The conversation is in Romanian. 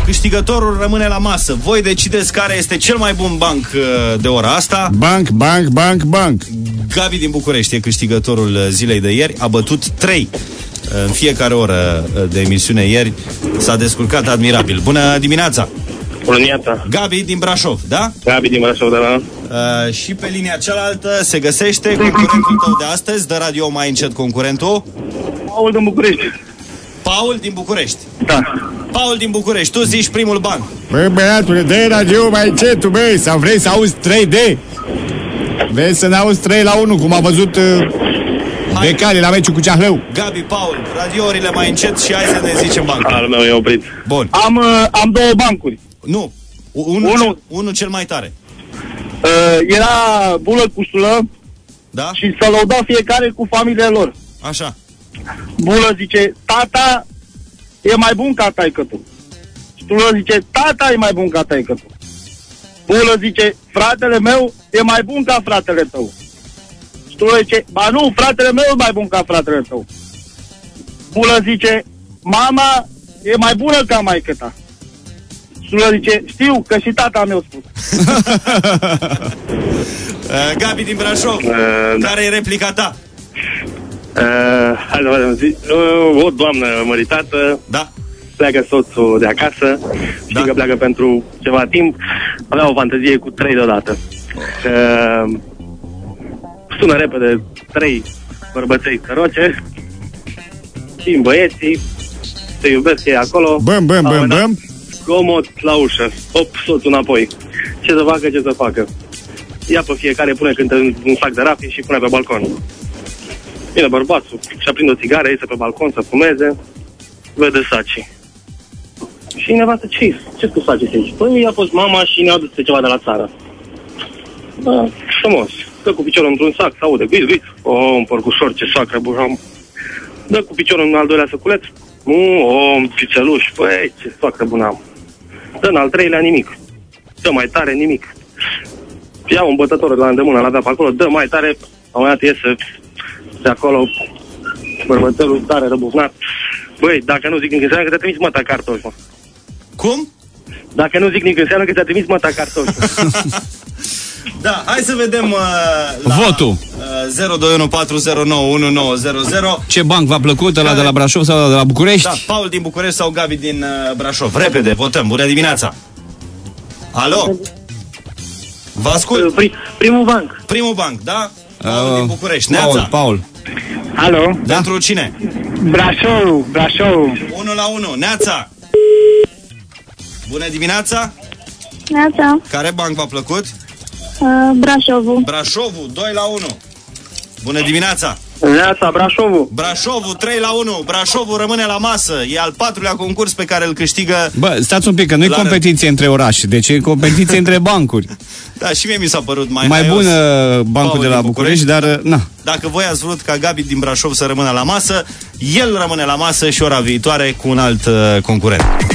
câștigătorul rămâne la masă. Voi decideți care este cel mai bun banc de ora asta. Banc. Gabi din București e câștigătorul zilei de ieri. A bătut 3 în fiecare oră de emisiune ieri. S-a descurcat admirabil. Bună dimineața! Bună dimineața! Gabi din Brașov, da? Gabi din Brașov, da. Și pe linia cealaltă se găsește concurentul tău de astăzi. Dă radio mai încet concurentul. Paul din București. Paul din București. Da. Paul din București, tu zici primul banc. Băi, băiatule, dă radio mai încet, băi, sau vrei să auzi 3D? Vrei să ne auzi 3-1, cum a văzut Becali la meciul cu Ceahlău. Gabi, Paul, radiourile mai încet și hai să ne zicem banc. Al meu e oprit. Bun. Am două bancuri. Nu. Unul cel mai tare. Era bulă cu sulă. Da? Și să lăuda fiecare cu familiile lor. Așa. Bulă zice, tata e mai bun ca taică-tu. Sulă zice, tata e mai bun ca taică-tu. Bulă zice, fratele meu e mai bun ca fratele tău. Sulă zice, ba nu, fratele meu e mai bun ca fratele tău. Bulă zice, mama e mai bună ca maică-ta. Sulă zice, știu că și tata mi-a spus. Gabi din Brașov, care e replica ta? Hai să vedem, o doamnă măritată. Da. Pleacă soțul de acasă. Știi că pleacă pentru ceva timp. Avea o fantezie cu 3 deodată. Sună repede 3 bărbăței săroce. Și băieții se iubesc ei acolo. Băm. Comod la ușă. Op, soțul înapoi. Ce să facă? Ia pe fiecare, pune câte un sac de rafie și pune pe balcon. Vine bărbatul și aprinde o țigară, iese pe balcon să fumeze, vede sacii. Și nevastă, ce cu sacii aici? Păi a fost mama și ne-a adus ceva de la țară. Da, frumos. Dă cu piciorul într-un sac, se aude, gâiz. Un porcușor, ce soacră buram. Dă cu piciorul în al doilea săculeț. Un pițeluș, păi, ce soacră bună am. Dă în al treilea nimic. Dă mai tare nimic. Ia un bătător de la îndemână, l-avea pe acolo, dă mai tare, la un moment dat iese de acolo, bărbătorul tare răbufnat. Băi, dacă nu zic nimic, înseamnă că te-a trimis măta cartofi, mă. Cum? Dacă nu zic nimic, înseamnă că te-a trimis măta cartofi. Da, hai să vedem votul. 021409100. Ce banc v-a plăcut, ăla de la Brașov sau ăla de la București? Da, Paul din București sau Gabi din Brașov. Repede, votăm. Bună dimineața. Alo? Vă ascult. Primul banc, da? Paul din București. Neața. Paul. Alo? Pentru cine? Brașov. 1-1. Neața. Bună dimineața. Neața. Care banc v-a plăcut? Brașovul, 2-1. Bună dimineața. Neața, Brașovul, 3-1. Brașovul rămâne la masă. E al 4-lea concurs pe care îl câștigă. Bă, stați un pic, că nu e competiție între orașe, deci e competiție între bancuri. Da, și mie mi s-a părut mai bună bancul de la București, dar na. Dacă voi ați vrut ca Gabi din Brașov să rămână la masă, el rămâne la masă și ora viitoare cu un alt concurent.